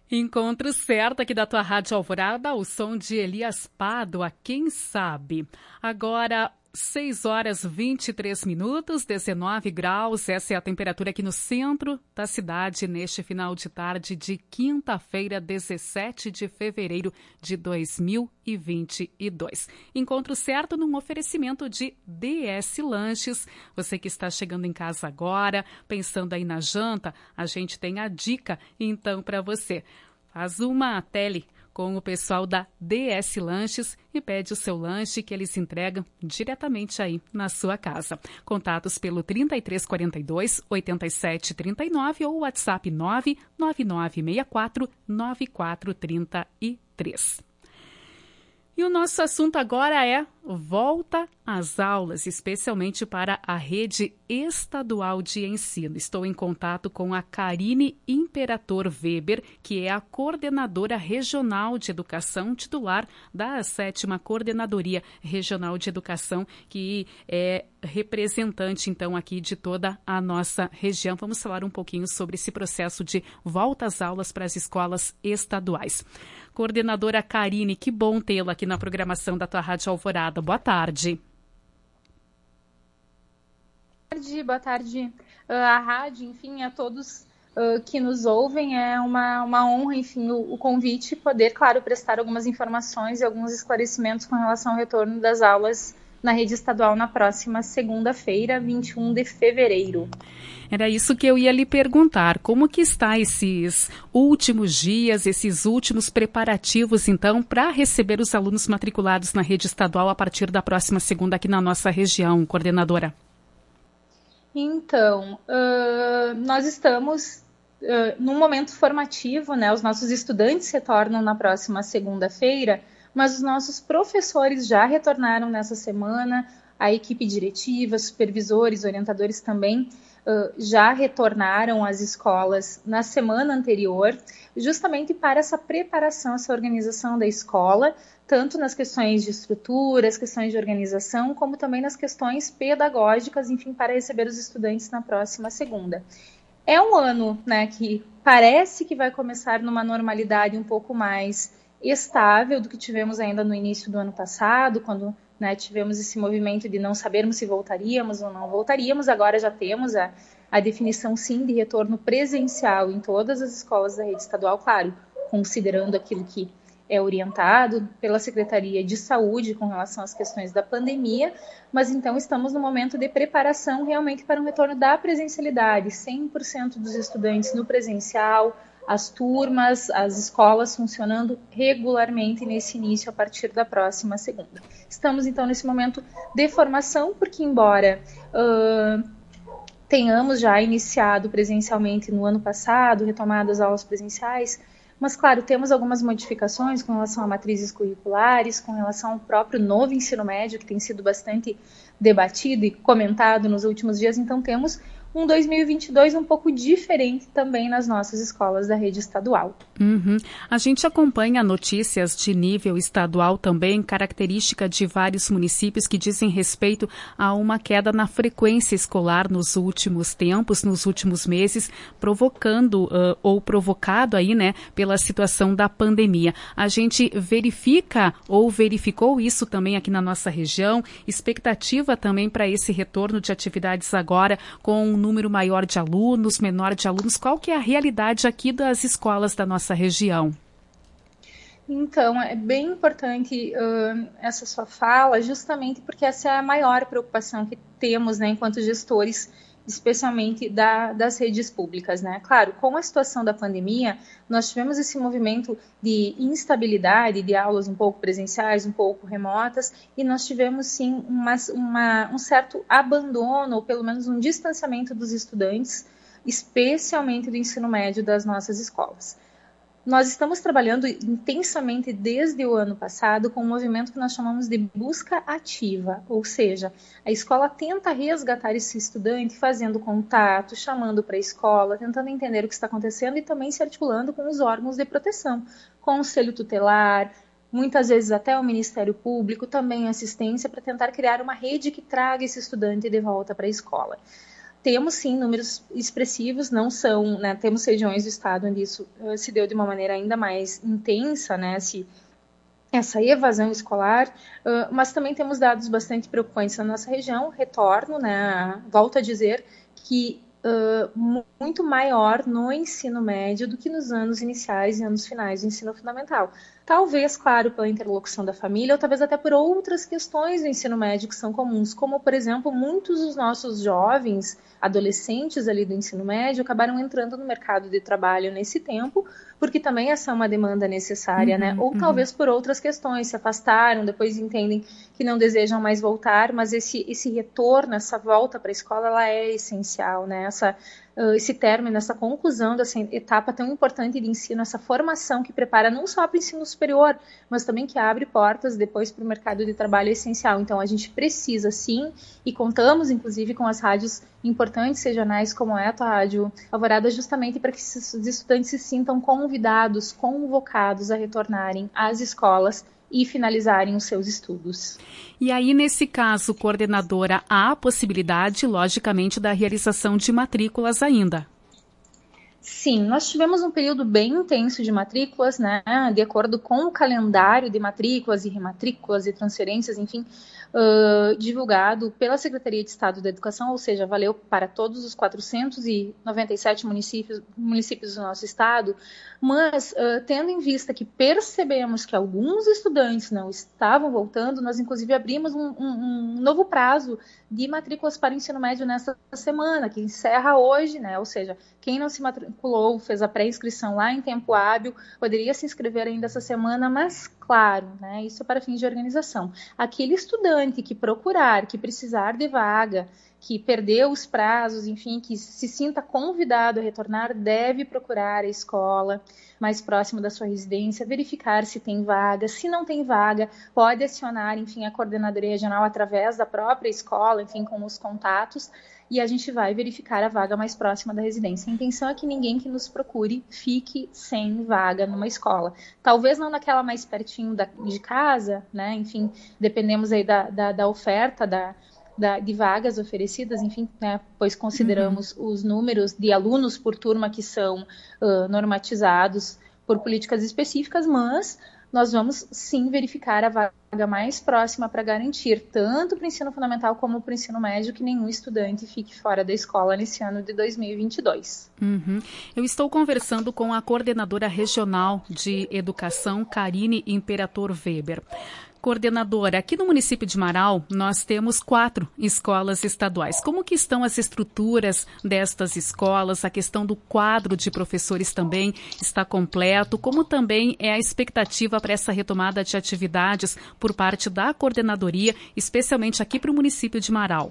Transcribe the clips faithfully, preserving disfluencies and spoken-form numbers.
Encontro certo aqui da tua Rádio Alvorada, o som de Elias Pádua, quem sabe? Agora, seis horas e vinte e três minutos, dezenove graus, essa é a temperatura aqui no centro da cidade neste final de tarde de quinta-feira, dezessete de fevereiro de dois mil e vinte e dois. Encontro certo num oferecimento de D S Lanches. Você que está chegando em casa agora, pensando aí na janta, a gente tem a dica então para você. Faz uma tele com o pessoal da D S Lanches e pede o seu lanche que eles entregam diretamente aí na sua casa. Contatos pelo trinta e três quarenta e dois, oitenta e sete trinta e nove ou WhatsApp nove nove nove seis quatro nove quatro três três. E o nosso assunto agora é volta às aulas, especialmente para a rede estadual de ensino. Estou em contato com a Karine Imperator Weber, que é a coordenadora regional de educação titular da sétima Coordenadoria Regional de Educação, que é representante, então, aqui de toda a nossa região. Vamos falar um pouquinho sobre esse processo de volta às aulas para as escolas estaduais. Coordenadora Karine, que bom tê-la aqui na programação da tua Rádio Alvorada. Boa tarde. Boa tarde, boa tarde uh, à rádio, enfim, a todos uh, que nos ouvem. É uma, uma honra, enfim, o, o convite e poder, claro, prestar algumas informações e alguns esclarecimentos com relação ao retorno das aulas na rede estadual na próxima segunda-feira, vinte e um de fevereiro. Era isso que eu ia lhe perguntar. Como que está esses últimos dias, esses últimos preparativos, então, para receber os alunos matriculados na rede estadual a partir da próxima segunda aqui na nossa região, coordenadora? Então, uh, nós estamos uh, num momento formativo, né? Os nossos estudantes retornam na próxima segunda-feira, mas os nossos professores já retornaram nessa semana, a equipe diretiva, supervisores, orientadores também uh, já retornaram às escolas na semana anterior, justamente para essa preparação, essa organização da escola, tanto nas questões de estrutura, as questões de organização, como também nas questões pedagógicas, enfim, para receber os estudantes na próxima segunda. É um ano, né, que parece que vai começar numa normalidade um pouco mais estável do que tivemos ainda no início do ano passado, quando, né, tivemos esse movimento de não sabermos se voltaríamos ou não voltaríamos. Agora já temos a, a definição, sim, de retorno presencial em todas as escolas da rede estadual, claro, considerando aquilo que é orientado pela Secretaria de Saúde com relação às questões da pandemia, mas então estamos no momento de preparação realmente para um retorno da presencialidade, cem por cento dos estudantes no presencial, as turmas, as escolas funcionando regularmente nesse início a partir da próxima segunda. Estamos então nesse momento de formação, porque embora uh, tenhamos já iniciado presencialmente no ano passado, retomado as aulas presenciais, mas, claro, temos algumas modificações com relação a matrizes curriculares, com relação ao próprio novo ensino médio, que tem sido bastante debatido e comentado nos últimos dias. Então, temos um dois mil e vinte e dois um pouco diferente também nas nossas escolas da rede estadual. Uhum. A gente acompanha notícias de nível estadual também, característica de vários municípios que dizem respeito a uma queda na frequência escolar nos últimos tempos, nos últimos meses, provocando uh, ou provocado aí, né, pela situação da pandemia. A gente verifica ou verificou isso também aqui na nossa região, expectativa também para esse retorno de atividades agora com um número maior de alunos, menor de alunos. Qual que é a realidade aqui das escolas da nossa região? Então, é bem importante uh, essa sua fala, justamente porque essa é a maior preocupação que temos, né, enquanto gestores, especialmente da, das redes públicas, né? Claro, com a situação da pandemia, nós tivemos esse movimento de instabilidade, de aulas um pouco presenciais, um pouco remotas, e nós tivemos, sim, uma, uma, um certo abandono, ou pelo menos um distanciamento dos estudantes, especialmente do ensino médio das nossas escolas. Nós estamos trabalhando intensamente desde o ano passado com um movimento que nós chamamos de busca ativa, ou seja, a escola tenta resgatar esse estudante fazendo contato, chamando para a escola, tentando entender o que está acontecendo e também se articulando com os órgãos de proteção, conselho tutelar, muitas vezes até o Ministério Público, também assistência para tentar criar uma rede que traga esse estudante de volta para a escola. temos sim números expressivos, não são, né, temos regiões do estado onde isso uh, se deu de uma maneira ainda mais intensa, né, se, essa evasão escolar, uh, mas também temos dados bastante preocupantes na nossa região. Retorno, né, volto a dizer que uh, muito maior no ensino médio do que nos anos iniciais e anos finais do ensino fundamental. Talvez, claro, pela interlocução da família, ou talvez até por outras questões do ensino médio que são comuns, como, por exemplo, muitos dos nossos jovens, adolescentes ali do ensino médio, acabaram entrando no mercado de trabalho nesse tempo, porque também essa é uma demanda necessária, uhum, né? Ou uhum. talvez por outras questões, se afastaram, depois entendem que não desejam mais voltar, mas esse, esse retorno, essa volta para a escola, ela é essencial, né? Essa, uh, esse término, essa conclusão dessa etapa tão importante de ensino, essa formação que prepara não só para o ensino superior, mas também que abre portas depois para o mercado de trabalho é essencial. Então, a gente precisa, sim, e contamos, inclusive, com as rádios importantes regionais, como é a tua Rádio Alvorada, justamente para que os estudantes se sintam convidados, convocados a retornarem às escolas e finalizarem os seus estudos. E aí, nesse caso, coordenadora, há a possibilidade, logicamente, da realização de matrículas ainda? Sim, nós tivemos um período bem intenso de matrículas, né, de acordo com o calendário de matrículas e rematrículas e transferências, enfim, uh, divulgado pela Secretaria de Estado da Educação, ou seja, valeu para todos os quatrocentos e noventa e sete municípios, municípios do nosso estado, mas uh, tendo em vista que percebemos que alguns estudantes não estavam voltando, nós inclusive abrimos um, um, um novo prazo de matrículas para o ensino médio nessa semana, que encerra hoje, né, ou seja, quem não se matriculou, fez a pré-inscrição lá em tempo hábil, poderia se inscrever ainda essa semana, mas claro, né, isso é para fins de organização. Aquele estudante que procurar, que precisar de vaga, que perdeu os prazos, enfim, que se sinta convidado a retornar, deve procurar a escola mais próxima da sua residência, verificar se tem vaga. Se não tem vaga, pode acionar, enfim, a coordenadoria regional através da própria escola, enfim, com os contatos, e a gente vai verificar a vaga mais próxima da residência. A intenção é que ninguém que nos procure fique sem vaga numa escola. Talvez não naquela mais pertinho da, de casa, né? Enfim, dependemos aí da, da, da oferta, da, da, de vagas oferecidas, enfim, né? Pois consideramos uhum. os números de alunos por turma que são uh, normatizados por políticas específicas, mas nós vamos sim verificar a vaga mais próxima para garantir, tanto para o ensino fundamental como para o ensino médio, que nenhum estudante fique fora da escola nesse ano de dois mil e vinte e dois. Uhum. Eu estou conversando com a coordenadora regional de educação, Karine Imperator Weber. Coordenadora, aqui no município de Marau, nós temos quatro escolas estaduais. Como que estão as estruturas destas escolas? A questão do quadro de professores também está completo? Como também é a expectativa para essa retomada de atividades por parte da coordenadoria, especialmente aqui para o município de Marau?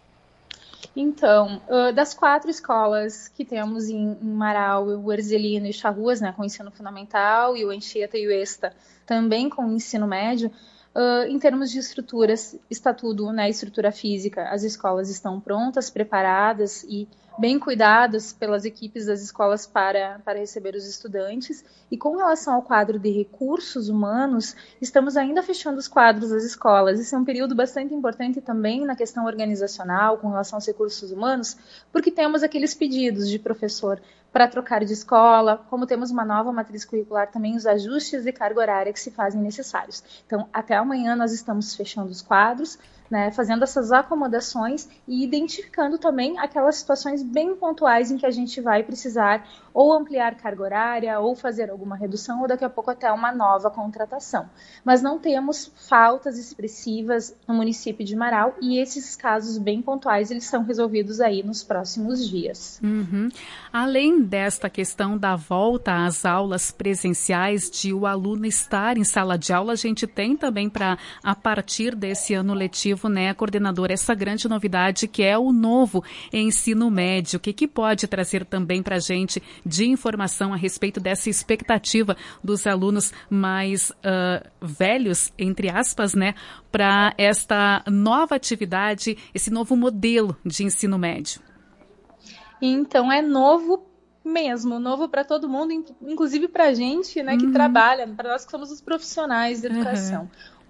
Então, das quatro escolas que temos em Marau, o Erzelino e Charruas, né, com o ensino fundamental, e o Anchieta e o Esta também com o ensino médio, Uh, em termos de estruturas, está tudo, né, estrutura física, as escolas estão prontas, preparadas e bem cuidadas pelas equipes das escolas para, para receber os estudantes. E com relação ao quadro de recursos humanos, estamos ainda fechando os quadros das escolas. Esse é um período bastante importante também na questão organizacional, com relação aos recursos humanos, porque temos aqueles pedidos de professor para trocar de escola, como temos uma nova matriz curricular, também os ajustes de carga horária que se fazem necessários. Então, até amanhã nós estamos fechando os quadros, né, fazendo essas acomodações e identificando também aquelas situações bem pontuais em que a gente vai precisar ou ampliar carga horária, ou fazer alguma redução, ou daqui a pouco até uma nova contratação. Mas não temos faltas expressivas no município de Marau, e esses casos bem pontuais, eles são resolvidos aí nos próximos dias. Uhum. Além desta questão da volta às aulas presenciais, de o aluno estar em sala de aula, a gente tem também para, a partir desse ano letivo, né, coordenadora, essa grande novidade que é o novo ensino médio. O que, que pode trazer também para a gente de informação a respeito dessa expectativa dos alunos mais uh, velhos, entre aspas, né, para esta nova atividade, esse novo modelo de ensino médio? Então, é novo mesmo, novo para todo mundo, inclusive para a gente, né, que uhum. trabalha, para nós que somos os profissionais da educação. Uhum.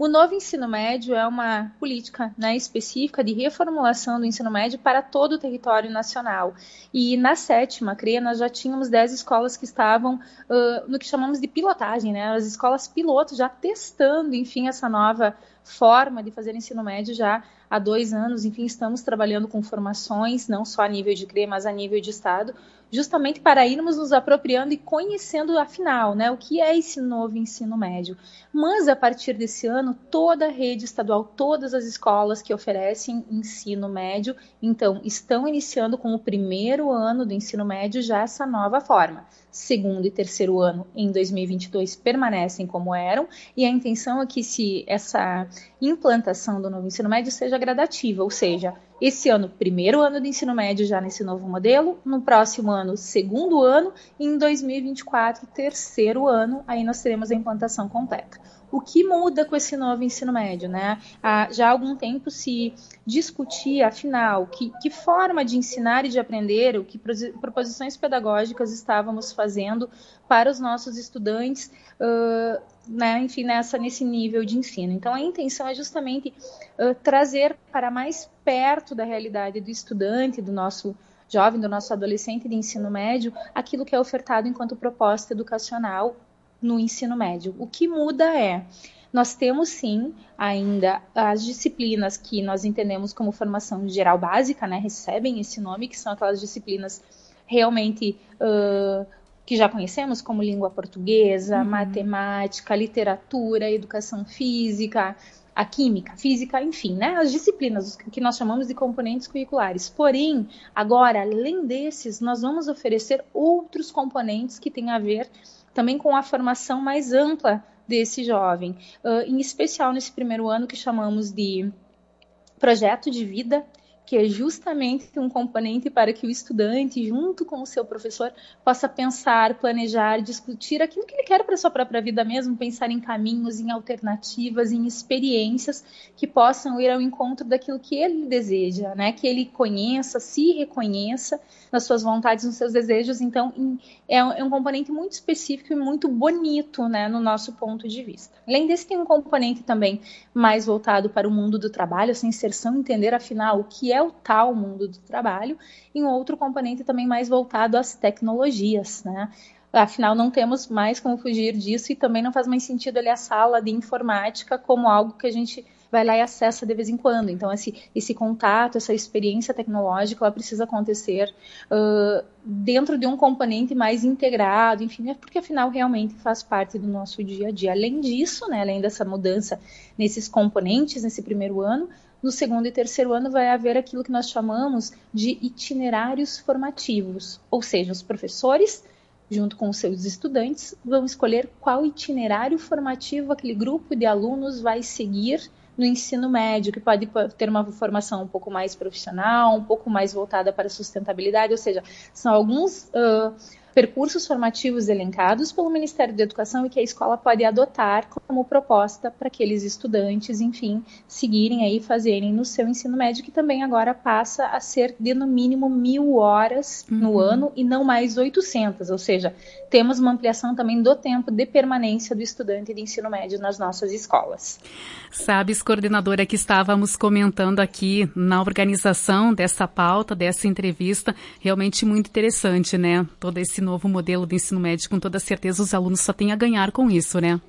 O novo ensino médio é uma política, né, específica de reformulação do ensino médio para todo o território nacional. E na sétima C R E A nós já tínhamos dez escolas que estavam uh, no que chamamos de pilotagem, né, as escolas piloto já testando, enfim, essa nova forma de fazer ensino médio já há dois anos. Enfim, estamos trabalhando com formações, não só a nível de C R E A, mas a nível de Estado, justamente para irmos nos apropriando e conhecendo, afinal, né, o que é esse novo ensino médio. Mas, a partir desse ano, toda a rede estadual, todas as escolas que oferecem ensino médio, então, estão iniciando com o primeiro ano do ensino médio já essa nova forma. Segundo e terceiro ano, em dois mil e vinte e dois, permanecem como eram, e a intenção é que se essa implantação do novo ensino médio seja gradativa, ou seja, esse ano, primeiro ano do ensino médio já nesse novo modelo, no próximo ano, segundo ano, e em dois mil e vinte e quatro, terceiro ano, aí nós teremos a implantação completa. O que muda com esse novo ensino médio, né? Há, já há algum tempo se discutia, afinal, que, que forma de ensinar e de aprender, o que proposições pedagógicas estávamos fazendo para os nossos estudantes, uh, né, enfim, nessa, nesse nível de ensino. Então, a intenção é justamente uh, trazer para mais perto da realidade do estudante, do nosso jovem, do nosso adolescente de ensino médio, aquilo que é ofertado enquanto proposta educacional no ensino médio. O que muda é, nós temos sim ainda as disciplinas que nós entendemos como formação geral básica, né, recebem esse nome, que são aquelas disciplinas realmente uh, que já conhecemos, como língua portuguesa, uhum. matemática, literatura, educação física, a química, física, enfim, né, as disciplinas que nós chamamos de componentes curriculares. Porém, agora, além desses, nós vamos oferecer outros componentes que têm a ver também com a formação mais ampla desse jovem, uh, em especial nesse primeiro ano que chamamos de projeto de vida, que é justamente um componente para que o estudante, junto com o seu professor, possa pensar, planejar, discutir aquilo que ele quer para a sua própria vida mesmo, pensar em caminhos, em alternativas, em experiências que possam ir ao encontro daquilo que ele deseja, né? Que ele conheça, se reconheça nas suas vontades, nos seus desejos. Então, é um componente muito específico e muito bonito, né, no nosso ponto de vista. Além desse, tem um componente também mais voltado para o mundo do trabalho, essa inserção, entender, afinal, o que é o tal mundo do trabalho, e um outro componente também mais voltado às tecnologias, né? Afinal, não temos mais como fugir disso, e também não faz mais sentido ali a sala de informática como algo que a gente vai lá e acessa de vez em quando. Então, esse, esse contato, essa experiência tecnológica, ela precisa acontecer uh, dentro de um componente mais integrado, enfim, é porque afinal realmente faz parte do nosso dia a dia. Além disso, né, além dessa mudança nesses componentes, nesse primeiro ano, no segundo e terceiro ano vai haver aquilo que nós chamamos de itinerários formativos, ou seja, os professores, junto com os seus estudantes, vão escolher qual itinerário formativo aquele grupo de alunos vai seguir no ensino médio, que pode ter uma formação um pouco mais profissional, um pouco mais voltada para a sustentabilidade, ou seja, são alguns uh, percursos formativos elencados pelo Ministério da Educação e que a escola pode adotar como proposta para aqueles estudantes, enfim, seguirem aí, fazerem no seu ensino médio, que também agora passa a ser de no mínimo mil horas uhum. no ano e não mais oitocentas, ou seja, temos uma ampliação também do tempo de permanência do estudante de ensino médio nas nossas escolas. Sabes, coordenadora, que estávamos comentando aqui na organização dessa pauta, dessa entrevista, realmente muito interessante, né? Todo esse novo modelo de ensino médio, com toda certeza os alunos só têm a ganhar com isso, né?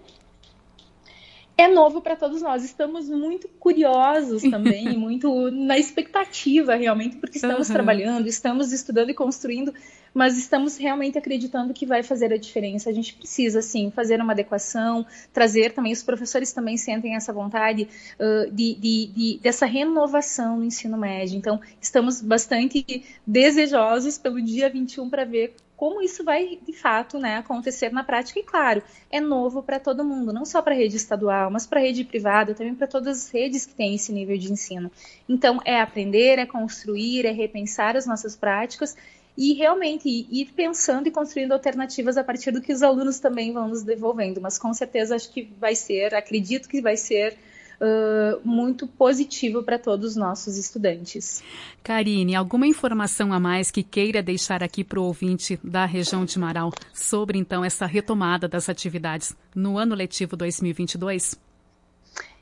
É novo para todos nós, estamos muito curiosos também, muito na expectativa realmente, porque estamos uhum. trabalhando, estamos estudando e construindo, mas estamos realmente acreditando que vai fazer a diferença. A gente precisa, sim, fazer uma adequação, trazer também, os professores também sentem essa vontade uh, de, de, de, dessa renovação no ensino médio. Então, estamos bastante desejosos pelo dia vinte e um para ver como isso vai, de fato, né, acontecer na prática. E, claro, é novo para todo mundo, não só para a rede estadual, mas para a rede privada, também para todas as redes que têm esse nível de ensino. Então, é aprender, é construir, é repensar as nossas práticas e realmente ir pensando e construindo alternativas a partir do que os alunos também vão nos devolvendo. Mas, com certeza, acho que vai ser, acredito que vai ser Uh, muito positivo para todos os nossos estudantes. Karine, alguma informação a mais que queira deixar aqui para o ouvinte da região de Marau sobre, então, essa retomada das atividades no ano letivo dois mil e vinte e dois?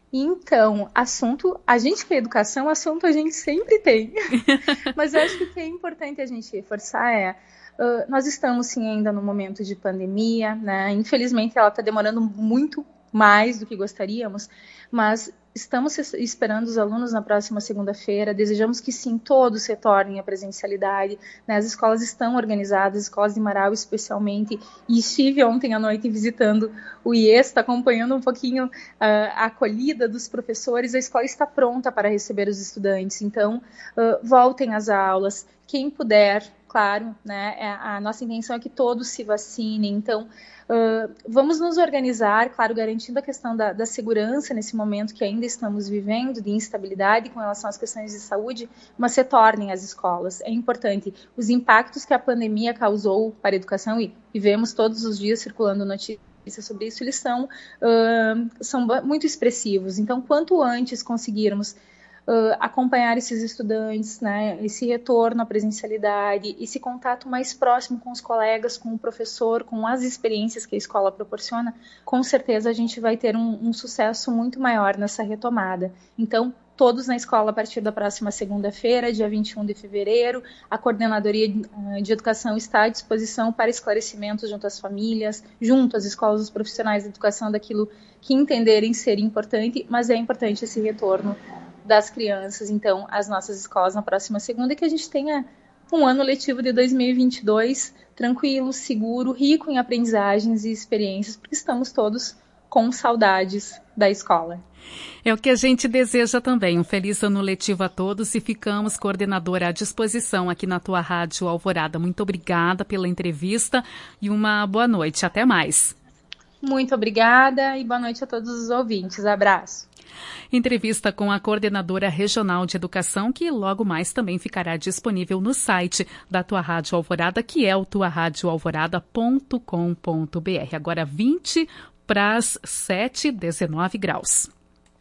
Então, assunto, a gente que é educação, assunto a gente sempre tem. Mas eu acho que o que é importante a gente reforçar é, uh, nós estamos sim ainda no momento de pandemia, né? Infelizmente ela está demorando muito mais do que gostaríamos, mas estamos esperando os alunos na próxima segunda-feira, desejamos que sim, todos retornem à presencialidade, né? As escolas estão organizadas, as escolas de Marau especialmente, e estive ontem à noite visitando o I E S, está acompanhando um pouquinho uh, a acolhida dos professores, a escola está pronta para receber os estudantes, então uh, voltem às aulas, quem puder, claro, né? A nossa intenção é que todos se vacinem, então Uh, vamos nos organizar, claro, garantindo a questão da, da segurança nesse momento que ainda estamos vivendo, de instabilidade com relação às questões de saúde, mas retornem às escolas. É importante. Os impactos que a pandemia causou para a educação, e vivemos todos os dias circulando notícias sobre isso, eles são, uh, são muito expressivos. Então, quanto antes conseguirmos Uh, acompanhar esses estudantes, né, esse retorno à presencialidade, esse contato mais próximo com os colegas, com o professor, com as experiências que a escola proporciona, com certeza a gente vai ter um, um sucesso muito maior nessa retomada. Então, todos na escola a partir da próxima segunda-feira, dia vinte e um de fevereiro, a Coordenadoria de Educação está à disposição para esclarecimento junto às famílias, junto às escolas, os profissionais de educação, daquilo que entenderem ser importante, mas é importante esse retorno das crianças, então, às nossas escolas na próxima segunda, e que a gente tenha um ano letivo de dois mil e vinte e dois tranquilo, seguro, rico em aprendizagens e experiências, porque estamos todos com saudades da escola. É o que a gente deseja também. Um feliz ano letivo a todos e ficamos, coordenadora, à disposição aqui na tua Rádio Alvorada. Muito obrigada pela entrevista e uma boa noite. Até mais. Muito obrigada e boa noite a todos os ouvintes. Abraço. Entrevista com a coordenadora regional de educação, que logo mais também ficará disponível no site da Tua Rádio Alvorada, que é o tua rádio alvorada ponto com ponto b r. Agora vinte para as sete, dezenove graus.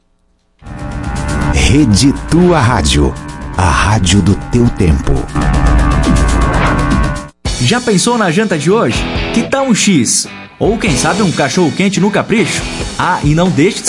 Rede Tua Rádio, a rádio do teu tempo. Já pensou na janta de hoje? Que tal um X? Ou quem sabe um cachorro quente no capricho? Ah, e não deixe de